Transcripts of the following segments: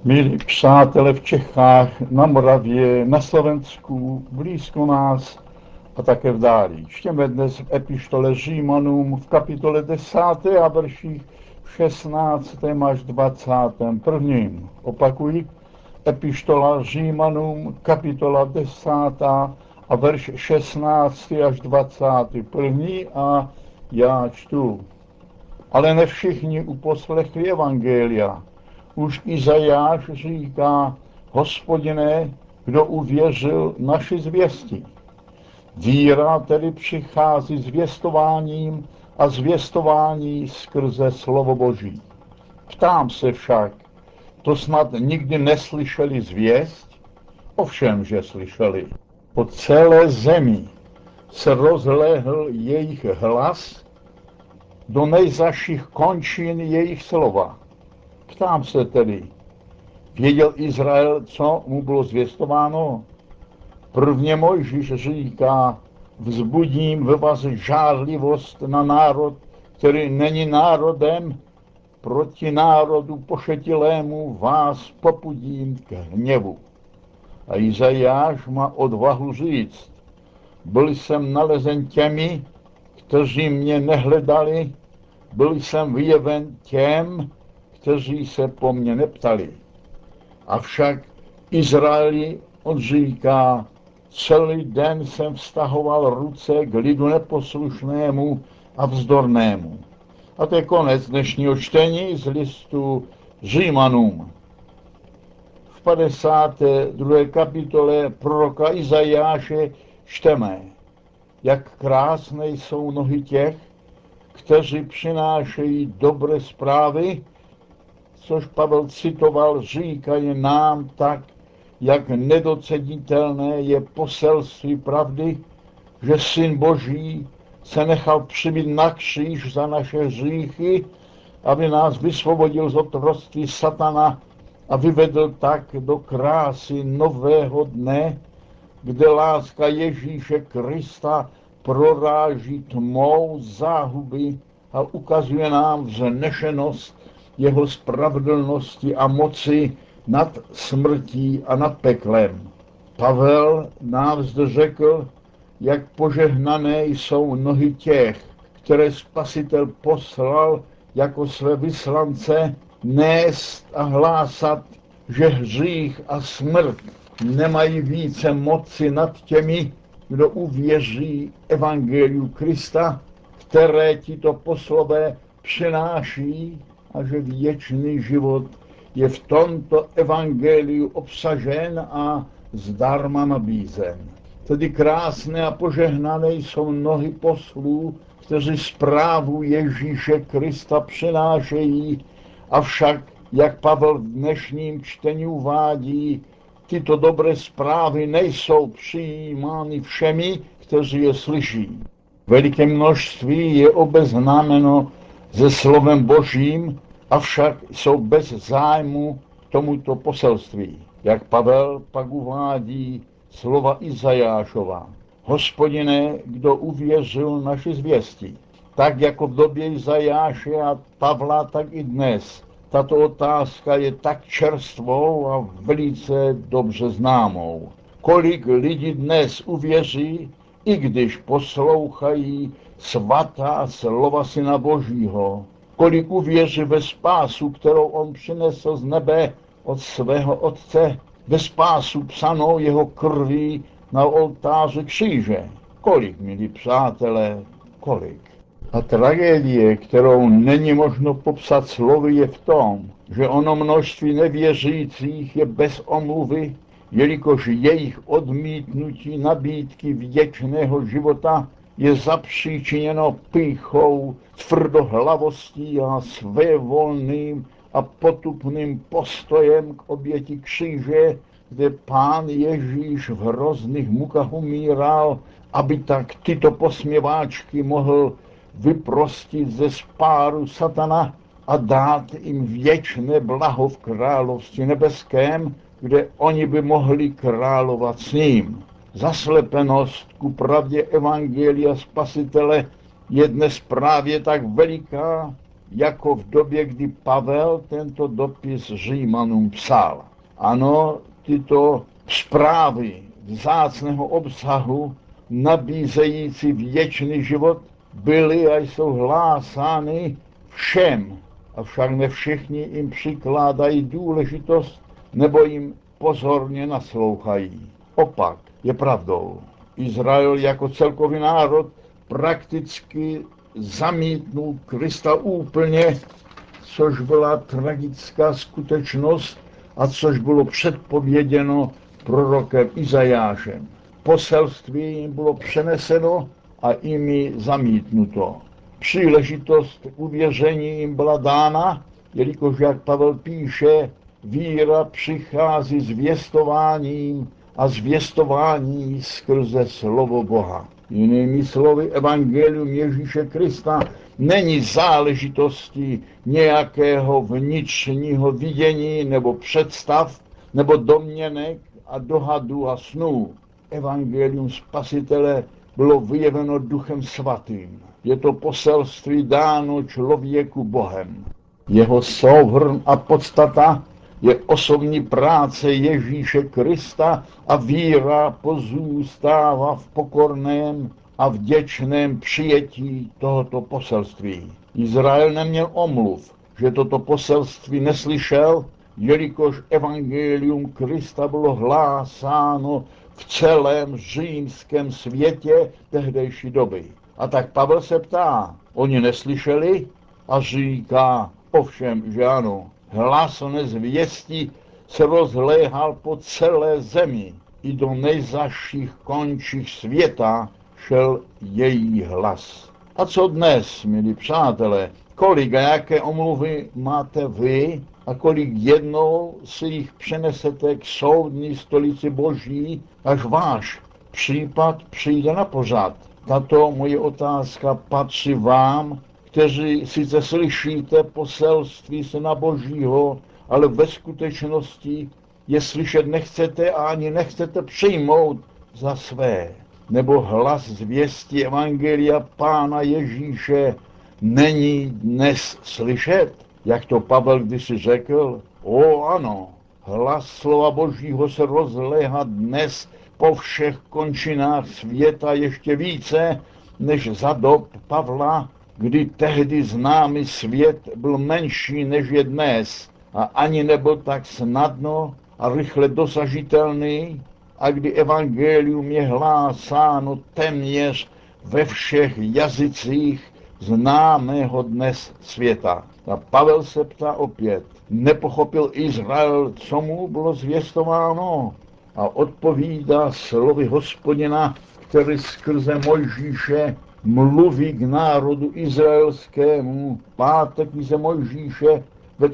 Milí přátelé v Čechách, na Moravě, na Slovensku, blízko nás a také v dáli. Čteme dnes v epištole Římanům v kapitole 10. a verších 16. až 21. Opakuji, epištola Římanům, kapitola 10. a verš 16. až 21. a já čtu. Ale ne všichni uposlechli evangelia. Už Izajáš říká: Hospodine, kdo uvěřil naši zvěsti. Víra tedy přichází zvěstováním a zvěstování skrze slovo Boží. Ptám se však, to snad nikdy neslyšeli zvěst? Ovšem, že slyšeli. Po celé zemi se rozlehl jejich hlas, do nejzaších končin jejich slova. Ptám se tedy, věděl Izrael, co mu bylo zvěstováno? Prvně Mojžíš říká: vzbudím ve vás žárlivost na národ, který není národem, proti národu pošetilému vás popudím k hněvu. A Izajáš má odvahu říct: byl jsem nalezen těmi, kteří mě nehledali, byl jsem vyjeven těm, kteří se po mně neptali. Avšak Izraeli on říká: celý den jsem vztahoval ruce k lidu neposlušnému a vzdornému. A to je konec dnešního čtení z listu Římanům. V 52. kapitole proroka Izajáše čteme, jak krásné jsou nohy těch, kteří přinášejí dobré zprávy, což Pavel citoval, říkají nám tak, jak nedocenitelné je poselství pravdy, že Syn Boží se nechal přibít na kříž za naše hříchy, aby nás vysvobodil z otroctví satana a vyvedl tak do krásy nového dne, kde láska Ježíše Krista proráží tmou záhuby a ukazuje nám vznešenost jeho spravedlnosti a moci nad smrtí a nad peklem. Pavel nám zde řekl, jak požehnané jsou nohy těch, které Spasitel poslal jako své vyslance nést a hlásat, že hřích a smrt nemají více moci nad těmi, kdo uvěří evangeliu Krista, které tito poslové přináší, a že věčný život je v tomto evangeliu obsažen a zdarma nabízen. Tedy krásné a požehnané jsou nohy poslů, kteří zprávu Ježíše Krista přinášejí, avšak, jak Pavel v dnešním čtení uvádí, tyto dobré zprávy nejsou přijímány všemi, kteří je slyší. Veliké množství je obeznámeno se slovem Božím, avšak jsou bez zájmu k tomuto poselství. Jak Pavel pak uvádí slova Izajášova: Hospodine, kdo uvěřil naši zvěsti. Tak jako v době Izajáše a Pavla, tak i dnes. Tato otázka je tak čerstvou a velice dobře známou. Kolik lidí dnes uvěří, i když poslouchají svatá slova Syna Božího? Kolik uvěří ve spásu, kterou on přinesl z nebe od svého Otce, ve spásu psanou jeho krví na oltáři kříže? Kolik, milí přátelé, kolik? A tragédie, kterou není možno popsat slovy, je v tom, že ono množství nevěřících je bez omluvy, jelikož jejich odmítnutí nabídky věčného života je zapříčiněno pýchou, tvrdohlavostí a svévolným a potupným postojem k oběti kříže, kde Pán Ježíš v hrozných mukách umíral, aby tak tyto posměváčky mohl vyprostit ze spáru satana a dát jim věčné blaho v království nebeském, kde oni by mohli královat s ním. Zaslepenost ku pravdě evangelia Spasitele je dnes právě tak veliká, jako v době, kdy Pavel tento dopis Římanům psal. Ano, tyto zprávy vzácného obsahu, nabízející věčný život, byly a jsou hlásány všem, avšak ne všichni jim přikládají důležitost nebo jim pozorně naslouchají. Opak je pravdou. Izrael jako celkový národ prakticky zamítnul Krista úplně, což byla tragická skutečnost a což bylo předpověděno prorokem Izajášem. Poselství jim bylo přeneseno a jimi zamítnuto. Příležitost uvěření jim byla dána, jelikož, jak Pavel píše, víra přichází zvěstováním a zvěstování skrze slovo Boha. Jinými slovy, evangelium Ježíše Krista není záležitostí nějakého vnitřního vidění nebo představ, nebo domněnek a dohadů a snů. Evangelium Spasitele bylo vyjeveno Duchem Svatým. Je to poselství dáno člověku Bohem. Jeho souhrn a podstata je osobní práce Ježíše Krista a víra pozůstává v pokorném a vděčném přijetí tohoto poselství. Izrael neměl omluv, že toto poselství neslyšel, jelikož evangelium Krista bylo hlásáno v celém římském světě tehdejší doby. A tak Pavel se ptá, oni neslyšeli? A říká, ovšem, že ano. Hlas nezvěstí se rozléhal po celé zemi. I do nejzaších končích světa šel její hlas. A co dnes, milí přátelé? Kolik a jaké omluvy máte vy a kolik jednou si jich přenesete k soudní stolici Boží, až váš případ přijde na pořad? Tato moje otázka patří vám, kteří sice slyšíte poselství Syna Božího, ale ve skutečnosti je slyšet nechcete a ani nechcete přijmout za své. Nebo hlas zvěstí evangelia Pána Ježíše není dnes slyšet, jak to Pavel kdysi řekl? O ano, hlas slova Božího se rozléhá dnes po všech končinách světa ještě více, než za dob Pavla, kdy tehdy známý svět byl menší, než je dnes a ani nebyl tak snadno a rychle dosažitelný, a kdy evangelium je hlásáno téměř ve všech jazycích známého dnes světa. A Pavel se ptá opět, nepochopil Izrael, co mu bylo zvěstováno? A odpovídá slovy Hospodina, který skrze Mojžíše mluví k národu izraelskému. Pátek knize Mojžíše ve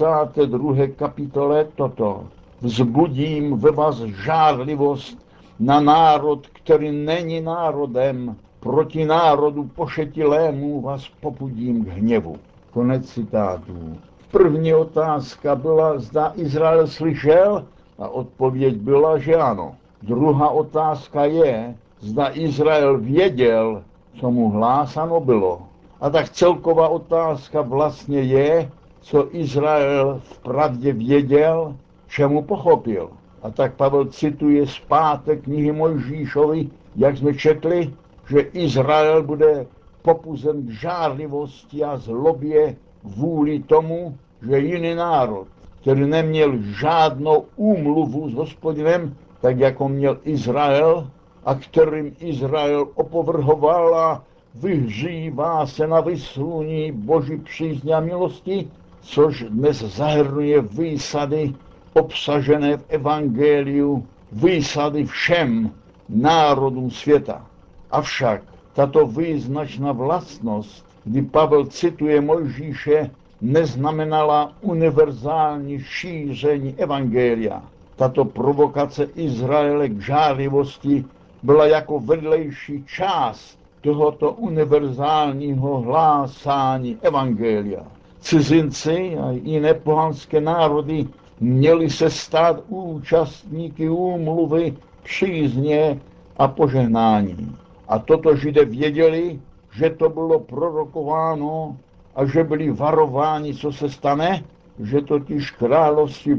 32. kapitole toto. Vzbudím ve vás žárlivost na národ, který není národem, proti národu pošetilému vás popudím k hněvu. Konec citátů. První otázka byla, zda Izrael slyšel, a odpověď byla, že ano. Druhá otázka je, zda Izrael věděl, co mu hlásáno bylo. A tak celková otázka vlastně je, co Izrael vpravdě věděl, čemu pochopil. A tak Pavel cituje z 5. knihy Mojžíšovi, jak jsme četli, že Izrael bude popuzen k žárlivosti a zlobě vůli tomu, že jiný národ, který neměl žádnou úmluvu s Hospodinem, tak jako měl Izrael, a kterým Izrael opovrhoval a vyhřívá se na vysluní Boží přízně a milosti, což dnes zahrnuje výsady obsažené v evangeliu, výsady všem národům světa. Avšak tato význačná vlastnost, kdy Pavel cituje Mojžíše, neznamenala univerzální šíření evangelia. Tato provokace Izraele k žárlivosti byla jako vedlejší část tohoto univerzálního hlásání evangelia. Cizinci a jiné pohanské národy měli se stát účastníky úmluvy přízně a požehnání. A toto Židé věděli, že to bylo prorokováno a že byli varováni, co se stane, že totiž království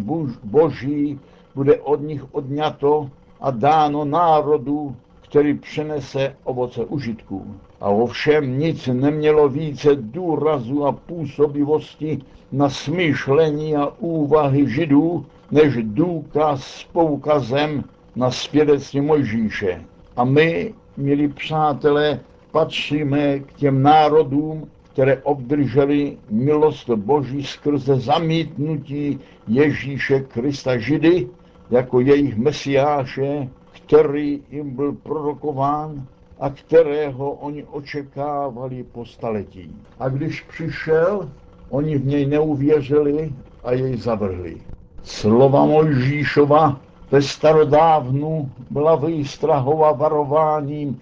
boží bude od nich odňato a dáno národu, který přinese ovoce užitků. A ovšem nic nemělo více důrazu a působivosti na smýšlení a úvahy Židů, než důkaz s poukazem na svědectví Mojžíše. A my, milí přátelé, patříme k těm národům, které obdrželi milost Boží skrze zamítnutí Ježíše Krista Židy jako jejich mesiáše, který jim byl prorokován a kterého oni očekávali po staletí. A když přišel, oni v něj neuvěřili a jej zavrhli. Slova Mojžíšova ve starodávnu byla výstrahou a varováním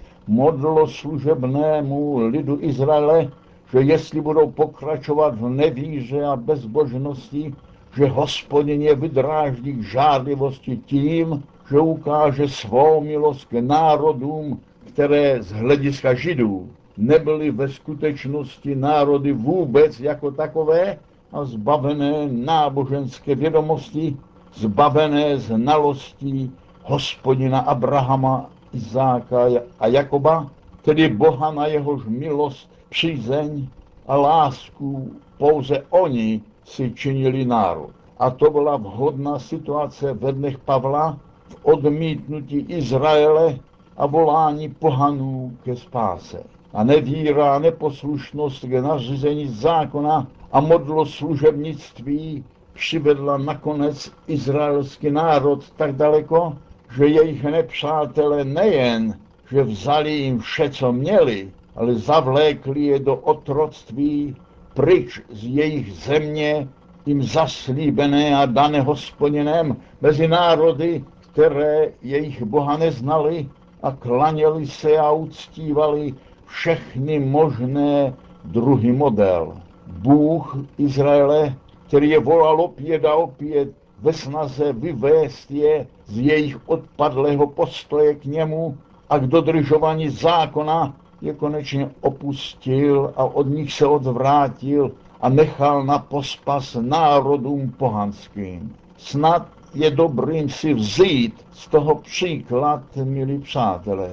modloslužebnému lidu Izraele, že jestli budou pokračovat v nevíře a bezbožnosti, že Hospodin je vydráždí k žádlivosti tím, že ukáže svou milost k národům, které z hlediska Židů nebyly ve skutečnosti národy vůbec jako takové a zbavené náboženské vědomosti, zbavené znalostí Hospodina Abrahama, Izáka a Jakoba, tedy Boha, na jehož milost, přízeň a lásku pouze oni si činili národ. A to byla vhodná situace ve dnech Pavla v odmítnutí Izraele a volání pohanů ke spáse. A nevíra a neposlušnost k nařízení zákona a modloslužebnictví přivedla nakonec izraelský národ tak daleko, že jejich nepřátelé nejen, že vzali jim vše, co měli, ale zavlékli je do otroctví pryč z jejich země, jim zaslíbené a dané Hospodinem mezi národy, které jejich Boha neznali a klaněli se a uctívali všechny možné druhy model. Bůh Izraele, který je volal opět a opět ve snaze vyvést je z jejich odpadlého postoje k němu a k dodržování zákona, je konečně opustil a od nich se odvrátil a nechal na pospas národům pohanským. Snad je dobrým si vzít z toho příklad, milí přátelé.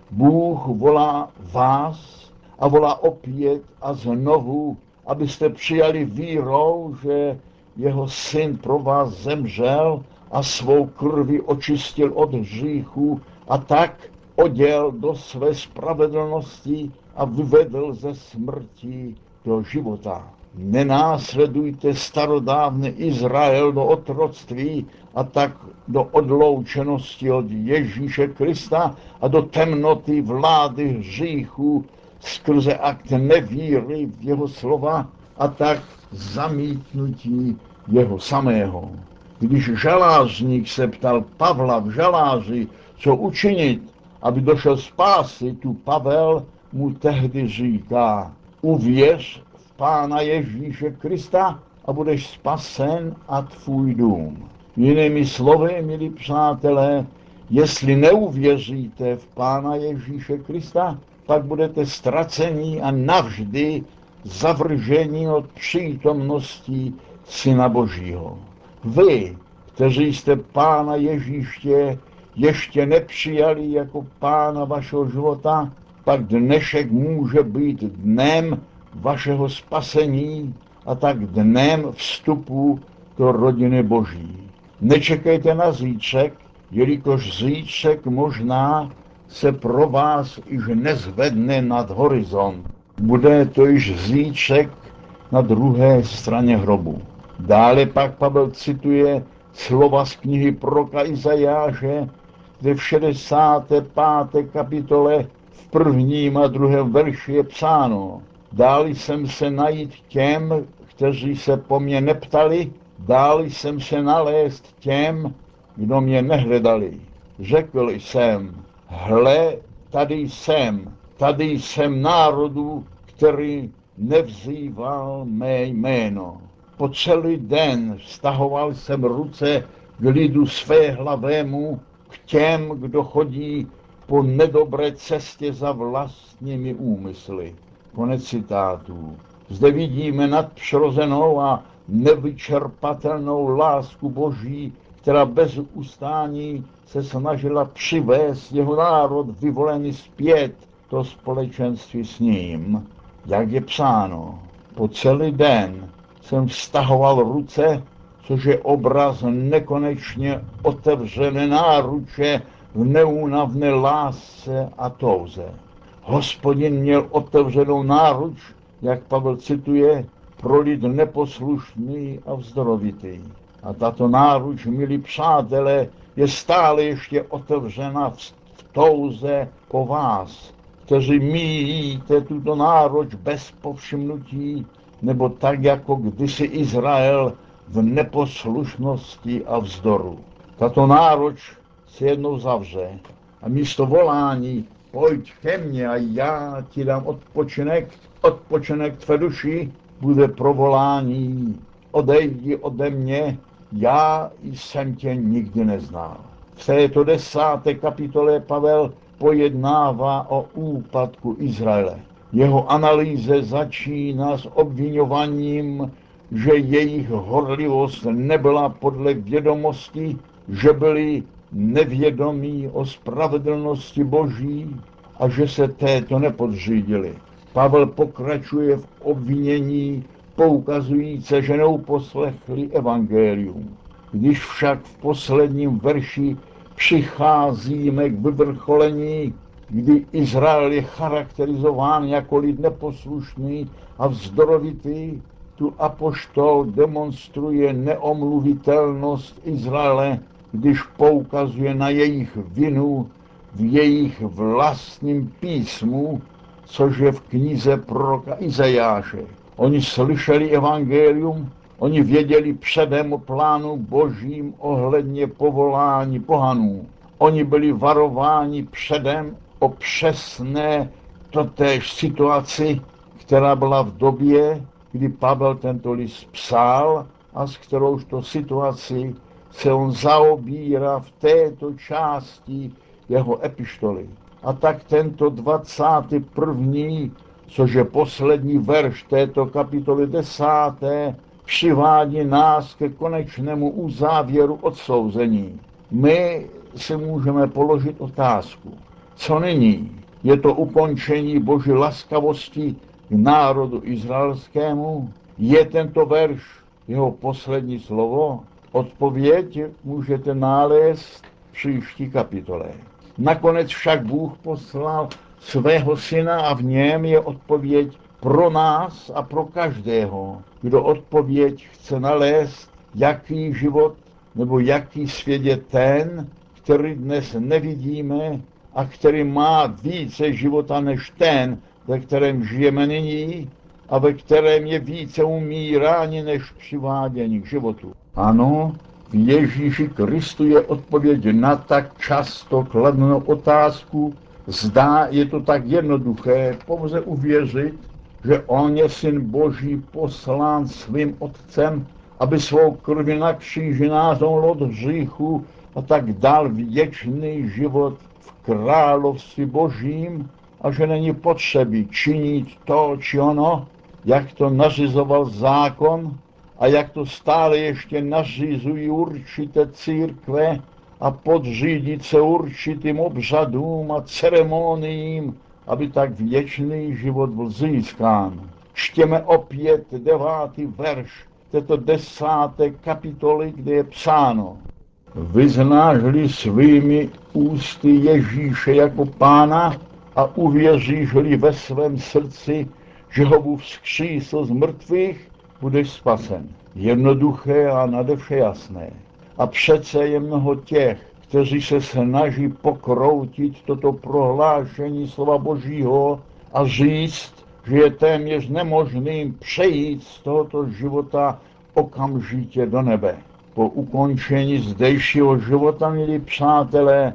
Bůh volá vás a volá opět a znovu, abyste přijali vírou, že jeho syn pro vás zemřel a svou krví očistil od hříchu a tak oděl do své spravedlnosti a vyvedl ze smrti do života. Nenásledujte starodávný Izrael do otroctví a tak do odloučenosti od Ježíše Krista a do temnoty vlády hříchu skrze akt nevíry v jeho slova a tak zamítnutí jeho samého. Když žalářník se ptal Pavla v žaláři, co učinit, aby došel spásy, tu Pavel mu tehdy říká: uvěř v Pána Ježíše Krista a budeš spasen a tvůj dům. Jinými slovy, milí přátelé, jestli neuvěříte v Pána Ježíše Krista, pak budete ztraceni a navždy zavrženi od přítomnosti Syna Božího. Vy, kteří jste Pána Ježíše ještě nepřijali jako Pána vašeho života, pak dnešek může být dnem vašeho spasení a tak dnem vstupu do rodiny Boží. Nečekejte na zítřek, jelikož zítřek možná se pro vás již nezvedne nad horizont. Bude to již zítřek na druhé straně hrobu. Dále pak Pavel cituje slova z knihy proroka Izajáše, kde v 65. kapitole v 1. a 2. verši je psáno: dál jsem se najít těm, kteří se po mně neptali, dál jsem se nalézt těm, kdo mě nehledali. Řekl jsem: hle, tady jsem národu, který nevzýval mé jméno. Po celý den vztahoval jsem ruce k lidu své hlavému, k těm, kdo chodí po nedobré cestě za vlastními úmysly. Konec citátu. Zde vidíme nadpřirozenou a nevyčerpatelnou lásku Boží, která bez ustání se snažila přivést jeho národ vyvolený zpět do společenství s ním. Jak je psáno, po celý den jsem vztahoval ruce, což je obraz nekonečně otevřené náruče v neúnavné lásce a touze. Hospodin měl otevřenou náruč, jak Pavel cituje, pro lid neposlušný a vzdorovitý. A tato náruč, milí přátelé, je stále ještě otevřena v touze po vás, kteří míjíte tuto náruč bez povšimnutí, nebo tak jako kdysi Izrael v neposlušnosti a vzdoru. Tato náruč se jednou zavře a místo volání pojď ke mně a já ti dám odpočinek tvé duši, bude provolání odejdi ode mě, já jsem tě nikdy neznal. V této 10. kapitole Pavel pojednává o úpadku Izraele. Jeho analýze začíná s obviňováním, že jejich horlivost nebyla podle vědomosti, že byli nevědomí o spravedlnosti Boží a že se této nepodřídili. Pavel pokračuje v obvinění, poukazujíce, že neuposlechli evangelium. Když však v posledním verši přicházíme k vyvrcholení, kdy Izrael je charakterizován jako lid neposlušný a vzdorovitý, tu apoštol demonstruje neomluvitelnost Izraele, když poukazuje na jejich vinu v jejich vlastním písmu, což je v knize proroka Izajáše. Oni slyšeli evangelium, oni věděli předem o plánu Božím ohledně povolání pohanů. Oni byli varováni předem o přesné totéž situaci, která byla v době, kdy Pavel tento list psal a s kterouž to situaci se on zaobírá v této části jeho epištoly. A tak tento 21., což je poslední verš této kapitoly 10., přivádí nás ke konečnému uzávěru odsouzení. My si můžeme položit otázku, co nyní? Je to ukončení Boží laskavosti k národu izraelskému? Je tento verš jeho poslední slovo? Odpověď můžete nalézt v příští kapitole. Nakonec však Bůh poslal svého syna a v něm je odpověď pro nás a pro každého, kdo odpověď chce nalézt, jaký život nebo jaký svět je ten, který dnes nevidíme a který má více života než ten, ve kterém žijeme nyní a ve kterém je více umírání než přivádění k životu. Ano, v Ježíši Kristu je odpověď na tak často kladnou otázku, zda je to tak jednoduché pouze uvěřit, že on je syn Boží poslán svým otcem, aby svou krví na kříži nás od hříchu a tak dal věčný život v království Božím a že není potřeby činit to či ono, jak to nařizoval zákon a jak to stále ještě nařizují určité církve a podřídit se určitým obřadům a ceremoniím, aby tak věčný život byl získán. Čtěme opět 9. verš této 10. kapitoly, kde je psáno: Vyznáš-li svými ústy Ježíše jako Pána a uvěříš-li ve svém srdci, že ho Bůh vzkřísil z mrtvých, budeš spasen. Jednoduché a nade vše jasné. A přece je mnoho těch, kteří se snaží pokroutit toto prohlášení slova Božího a říct, že je téměř nemožným přejít z tohoto života okamžitě do nebe. Po ukončení zdejšího života, milí přátelé,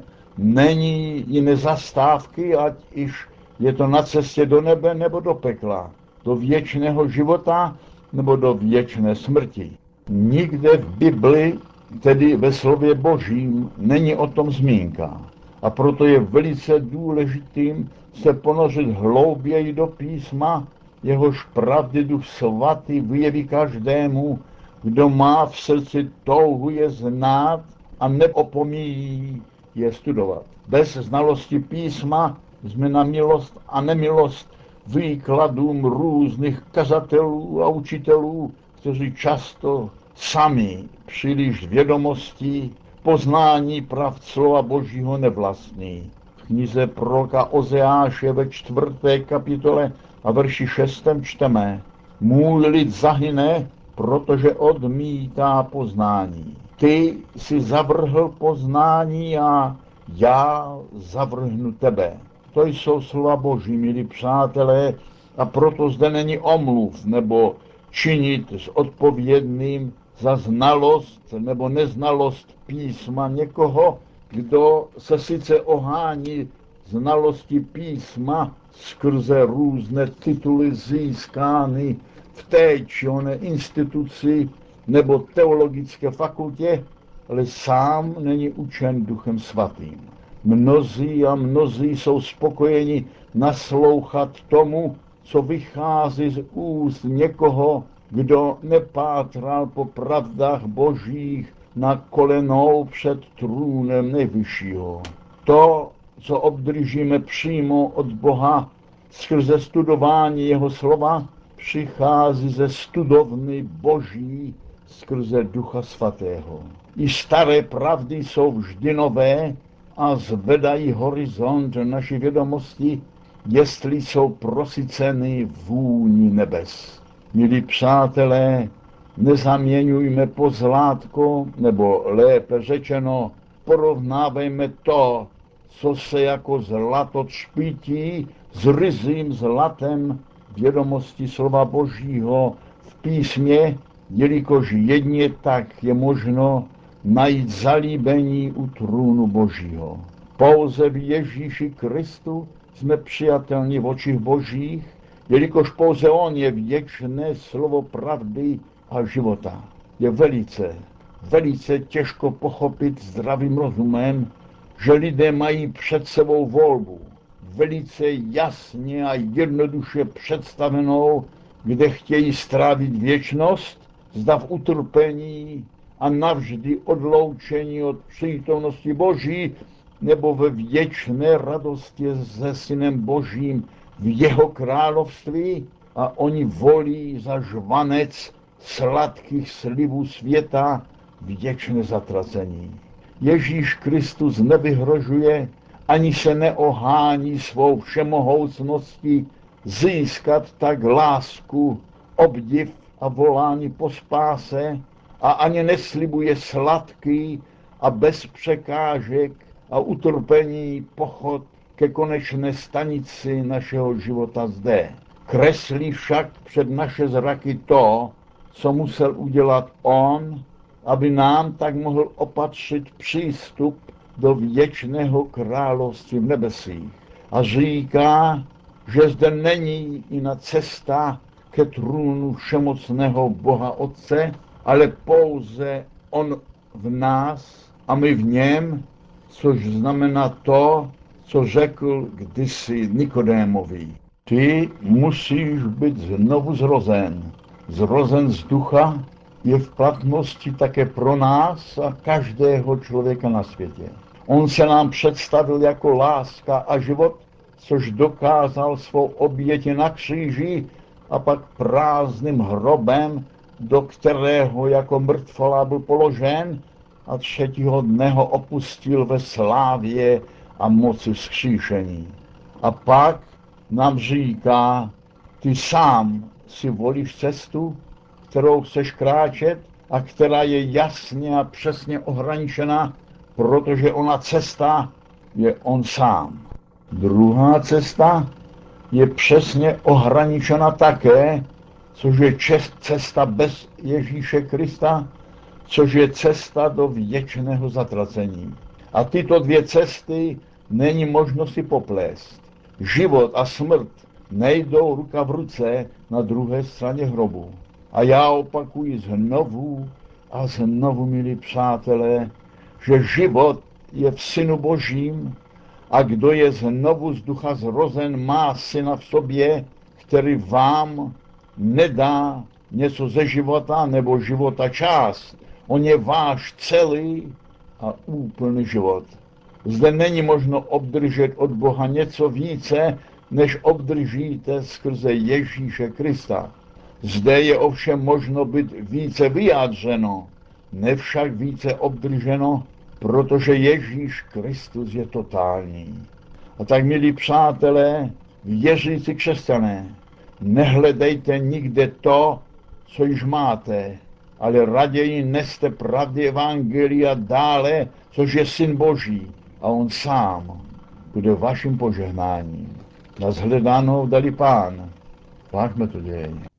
není jiné zastávky, ať již je to na cestě do nebe nebo do pekla, do věčného života nebo do věčné smrti. Nikde v Bibli, tedy ve slově Božím, není o tom zmínka. A proto je velice důležitým se ponořit hlouběji do písma jehož pravdy Duch Svatý vyjeví každému, kdo má v srdci touhu je znát a neopomíjí je studovat. Bez znalosti písma jsme na milost a nemilost výkladům různých kazatelů a učitelů, kteří často sami příliš vědomostí poznání pravd slova Božího nevlastní. V knize proroka Ozeáše ve 4. kapitole a verši 6. čteme: Můj lid zahyne, protože odmítá poznání. Ty jsi zavrhl poznání a já zavrhnu tebe. To jsou slova Boží, milí přátelé, a proto zde není omluv nebo činit s odpovědným za znalost nebo neznalost písma někoho, kdo se sice ohání znalosti písma skrze různé tituly získány v té či oné instituci nebo teologické fakultě, ale sám není učen Duchem Svatým. Mnozí jsou spokojeni naslouchat tomu, co vychází z úst někoho, kdo nepátral po pravdách Božích na kolenou před trůnem Nejvyššího. To, co obdržíme přímo od Boha skrze studování jeho slova, přichází ze studovny Boží skrze Ducha Svatého. I staré pravdy jsou vždy nové a zvedají horizont naší vědomosti, jestli jsou prosyceny vůní nebes. Milí přátelé, nezaměňujme pozlátko, nebo lépe řečeno, porovnávejme to, co se jako zlato třpítí, s ryzím zlatem vědomosti slova Božího v písmě, jelikož jedně tak je možno najít zalíbení u trůnu Božího. Pouze v Ježíši Kristu jsme přijatelní v očích Božích, jelikož pouze on je věčné slovo pravdy a života. Je velice těžko pochopit zdravým rozumem, že lidé mají před sebou volbu, velice jasně a jednoduše představenou, kde chtějí strávit věčnost, zda v utrpení a navždy odloučení od přítomnosti Boží, nebo ve věčné radosti se Synem Božím v jeho království, a oni volí za žvanec sladkých slibů světa věčné zatracení. Ježíš Kristus nevyhrožuje ani se neohání svou všemohoucností získat tak lásku, obdiv a volání po spáse, a ani neslibuje sladký a bez překážek a utrpení pochod ke konečné stanici našeho života zde. Kreslí však před naše zraky to, co musel udělat on, aby nám tak mohl opatřit přístup do věčného království v nebesích. A říká, že zde není jiná cesta ke trůnu všemocného Boha Otce, ale pouze on v nás a my v něm, což znamená to, co řekl kdysi Nikodémovi. Ty musíš být znovu zrozen z ducha, je v platnosti také pro nás a každého člověka na světě. On se nám představil jako láska a život, což dokázal svou obětí na kříži, a pak prázdným hrobem, do kterého jako mrtvola byl položen, a třetího dne ho opustil ve slávě a moci vzkříšení. A pak nám říká, ty sám si volíš cestu, kterou chceš kráčet a která je jasně a přesně ohraničena, protože ona cesta je on sám. Druhá cesta je přesně ohraničena také, což je cesta bez Ježíše Krista, což je cesta do věčného zatracení. A tyto dvě cesty není možno si poplést. Život a smrt nejdou ruka v ruce na druhé straně hrobu. A já opakuji znovu a znovu, milí přátelé, že život je v Synu Božím, a kdo je znovu z ducha zrozen, má Syna v sobě, který vám nedá něco ze života nebo života část. On je váš celý a úplný život. Zde není možno obdržet od Boha něco více, než obdržíte skrze Ježíše Krista. Zde je ovšem možno být více vyjádřeno, ne však více obdrženo, protože Ježíš Kristus je totální. A tak, milí přátelé, věřící křesťané, nehledejte nikde to, co již máte, ale raději neste pravdy evangelia dále, což je Syn Boží, a on sám bude vaším požehnáním. Na shledanou dali Pán. Vážme to děj.